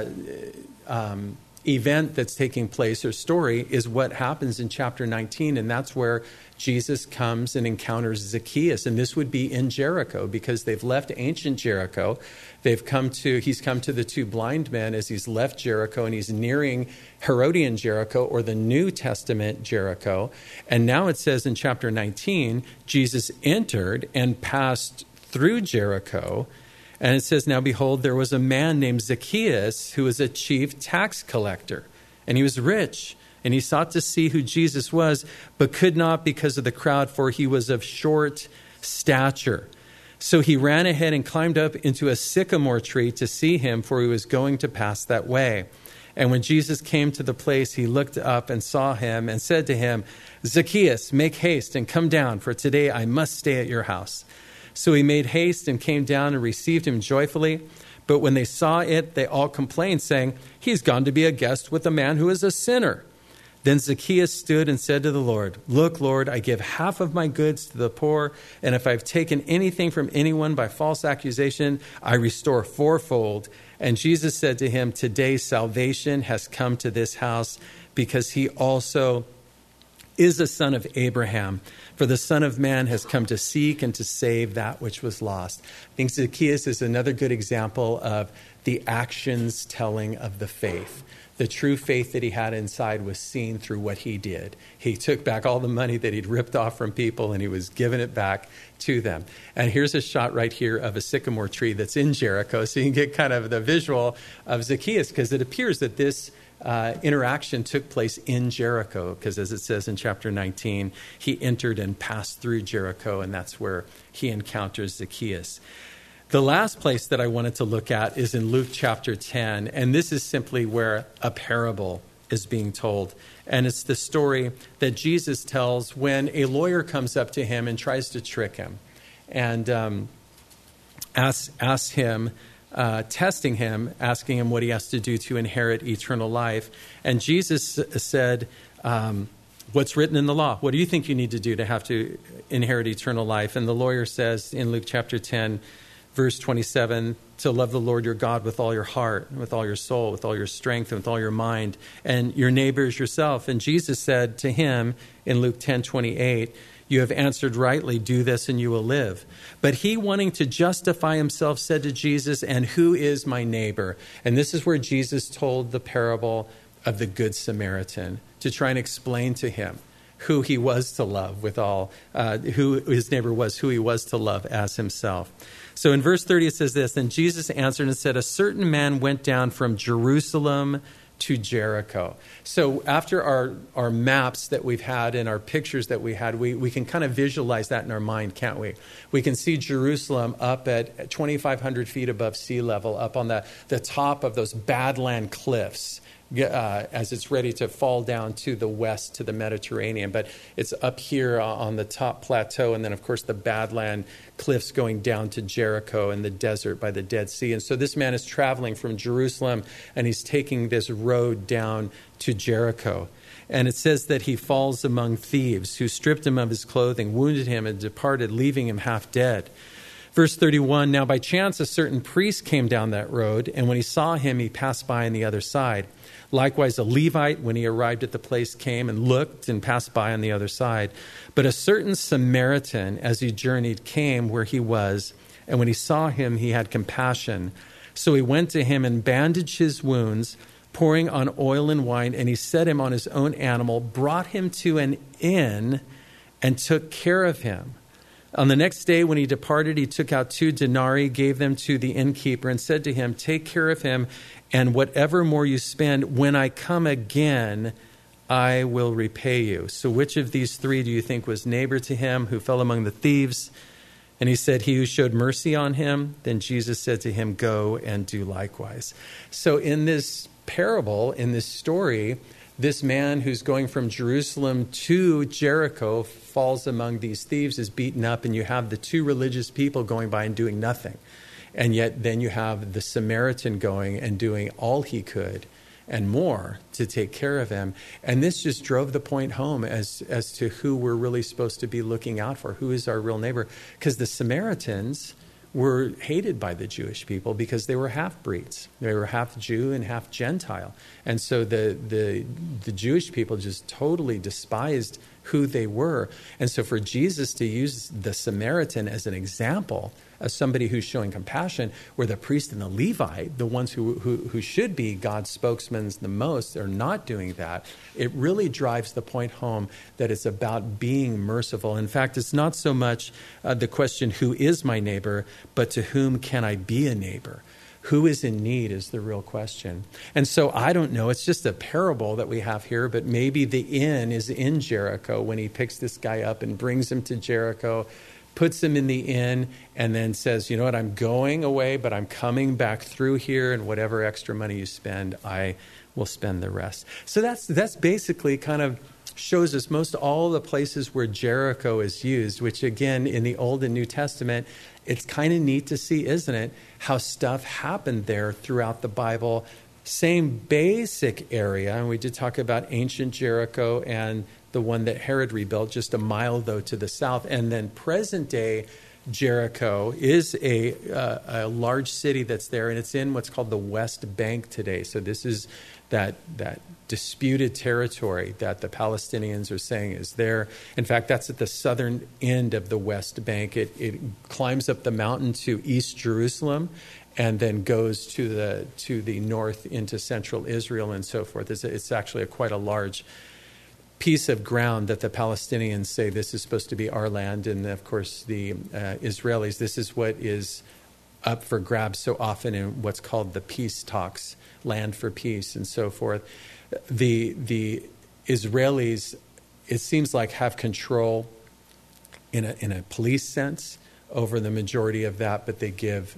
A: event that's taking place, or story, is what happens in chapter 19, and that's where Jesus comes and encounters Zacchaeus, and this would be in Jericho, because they've left ancient Jericho. He's come to the two blind men as he's left Jericho, and he's nearing Herodian Jericho, or the New Testament Jericho. And now it says in chapter 19, Jesus entered and passed through Jericho. And it says, now behold, there was a man named Zacchaeus who was a chief tax collector, and he was rich. And he sought to see who Jesus was, but could not because of the crowd, for he was of short stature. So he ran ahead and climbed up into a sycamore tree to see him, for he was going to pass that way. And when Jesus came to the place, he looked up and saw him and said to him, Zacchaeus, make haste and come down, for today I must stay at your house. So he made haste and came down and received him joyfully. But when they saw it, they all complained, saying, he's gone to be a guest with a man who is a sinner. Then Zacchaeus stood and said to the Lord, look, Lord, I give half of my goods to the poor, and if I've taken anything from anyone by false accusation, I restore fourfold. And Jesus said to him, today salvation has come to this house, because he also is a son of Abraham. For the Son of Man has come to seek and to save that which was lost. I think Zacchaeus is another good example of the actions telling of the faith. The true faith that he had inside was seen through what he did. He took back all the money that he'd ripped off from people, and he was giving it back to them. And here's a shot right here of a sycamore tree that's in Jericho, so you can get kind of the visual of Zacchaeus, because it appears that this interaction took place in Jericho, because as it says in chapter 19, he entered and passed through Jericho, and that's where he encounters Zacchaeus. The last place that I wanted to look at is in Luke chapter 10, and this is simply where a parable is being told. And it's the story that Jesus tells when a lawyer comes up to him and tries to trick him and asks him, testing him, asking him what he has to do to inherit eternal life. And Jesus said, what's written in the law? What do you think you need to do to have to inherit eternal life? And the lawyer says in Luke chapter 10, verse 27, to love the Lord your God with all your heart, with all your soul, with all your strength, and with all your mind, and your neighbor as yourself. And Jesus said to him in Luke 10:28, you have answered rightly, do this and you will live. But he, wanting to justify himself, said to Jesus, and who is my neighbor? And this is where Jesus told the parable of the Good Samaritan, to try and explain to him who he was to love with all, who his neighbor was, who he was to love as himself. So in verse 30 it says this, then Jesus answered and said, a certain man went down from Jerusalem to Jericho. So after our maps that we've had and our pictures that we had, we can kind of visualize that in our mind, can't we? We can see Jerusalem up at 2,500 feet above sea level, up on the top of those Badland cliffs, as it's ready to fall down to the west to the Mediterranean. But it's up here on the top plateau, and then of course the Badland cliffs going down to Jericho and the desert by the Dead Sea. And so this man is traveling from Jerusalem, and he's taking this road down to Jericho. And it says that he falls among thieves who stripped him of his clothing, wounded him, and departed, leaving him half dead. Verse 31, now by chance a certain priest came down that road, and when he saw him, he passed by on the other side. Likewise, a Levite, when he arrived at the place, came and looked and passed by on the other side. But a certain Samaritan, as he journeyed, came where he was, and when he saw him, he had compassion. So he went to him and bandaged his wounds, pouring on oil and wine, and he set him on his own animal, brought him to an inn, and took care of him. On the next day, when he departed, he took out 2 denarii, gave them to the innkeeper, and said to him, take care of him, and whatever more you spend, when I come again, I will repay you. So which of these 3 do you think was neighbor to him who fell among the thieves? And he said, he who showed mercy on him. Then Jesus said to him, go and do likewise. So in this parable, in this story, this man who's going from Jerusalem to Jericho falls among these thieves, is beaten up, and you have the two religious people going by and doing nothing. And yet then you have the Samaritan going and doing all he could and more to take care of him. And this just drove the point home as to who we're really supposed to be looking out for, who is our real neighbor. Because the Samaritans were hated by the Jewish people because they were half-breeds. They were half Jew and half Gentile. And so the Jewish people just totally despised who they were. And so for Jesus to use the Samaritan as an example of somebody who's showing compassion, where the priest and the Levite, the ones who should be God's spokesmen the most, are not doing that, it really drives the point home that it's about being merciful. In fact, it's not so much the question, who is my neighbor, but to whom can I be a neighbor? Who is in need is the real question. And so I don't know, it's just a parable that we have here, but maybe the inn is in Jericho when he picks this guy up and brings him to Jericho, puts him in the inn, and then says, you know what, I'm going away, but I'm coming back through here, and whatever extra money you spend, I will spend the rest. So that's basically kind of shows us most all the places where Jericho is used, which again, in the Old and New Testament, it's kind of neat to see, isn't it, how stuff happened there throughout the Bible. Same basic area, and we did talk about ancient Jericho and the one that Herod rebuilt, just a mile, though, to the south. And then present-day Jericho is a large city that's there, and it's in what's called the West Bank today. So this is that disputed territory that the Palestinians are saying is there. In fact, that's at the southern end of the West Bank. It climbs up the mountain to East Jerusalem and then goes to the north into central Israel and so forth. It's actually quite a large piece of ground that the Palestinians say this is supposed to be our land, and of course the Israelis, this is what is up for grabs so often in what's called the peace talks, land for peace and so forth. The Israelis, it seems like, have control in a police sense over the majority of that, but they give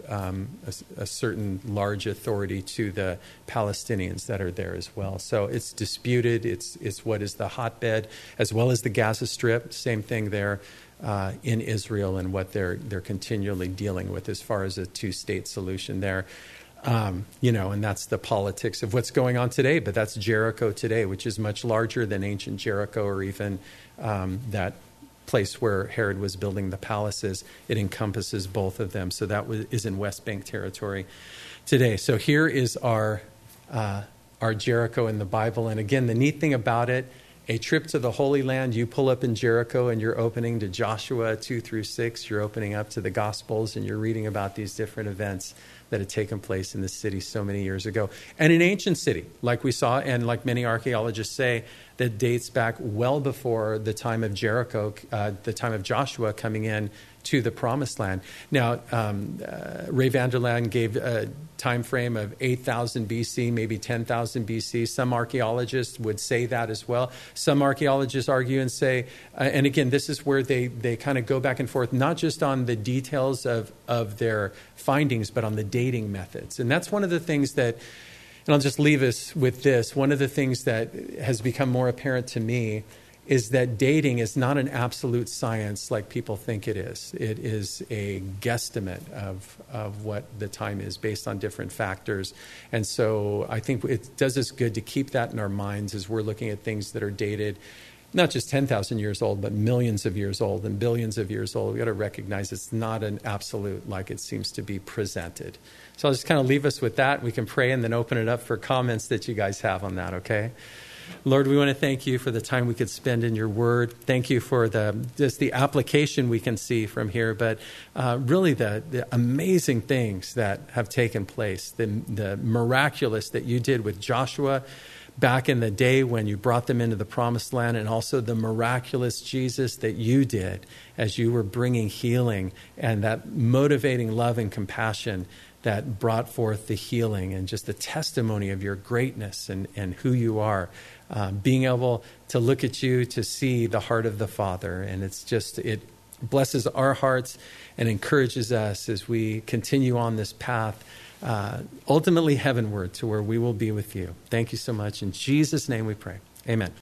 A: a certain large authority to the Palestinians that are there as well. So it's disputed. It's what is the hotbed, as well as the Gaza Strip. Same thing there in Israel, and what they're continually dealing with as far as a two-state solution there. And that's the politics of what's going on today. But that's Jericho today, which is much larger than ancient Jericho, or even that place where Herod was building the palaces. It encompasses both of them. So that is in West Bank territory today. So here is our Jericho in the Bible. And again, the neat thing about it, a trip to the Holy Land, you pull up in Jericho and you're opening to Joshua 2-6. You're opening up to the Gospels, and you're reading about these different events that had taken place in the city so many years ago. And an ancient city, like we saw, and like many archaeologists say, that dates back well before the time of Jericho, the time of Joshua coming in to the Promised Land. Now, Ray Vander Laan gave a time frame of 8,000 BC, maybe 10,000 BC. Some archaeologists would say that as well. Some archaeologists argue and say, and again, this is where they kind of go back and forth, not just on the details of their findings, but on the dating methods. And that's one of the things that, and I'll just leave us with this, one of the things that has become more apparent to me is that dating is not an absolute science like people think it is. It is a guesstimate of what the time is based on different factors. And so I think it does us good to keep that in our minds as we're looking at things that are dated, not just 10,000 years old, but millions of years old and billions of years old. We've got to recognize it's not an absolute like it seems to be presented. So I'll just kind of leave us with that. We can pray and then open it up for comments that you guys have on that, okay? Lord, we want to thank you for the time we could spend in your word. Thank you for just the application we can see from here, but really the amazing things that have taken place, the miraculous that you did with Joshua back in the day when you brought them into the Promised Land, and also the miraculous Jesus that you did as you were bringing healing and that motivating love and compassion that brought forth the healing, and just the testimony of your greatness and who you are. Being able to look at you, to see the heart of the Father. And it blesses our hearts and encourages us as we continue on this path, ultimately heavenward, to where we will be with you. Thank you so much. In Jesus' name we pray. Amen.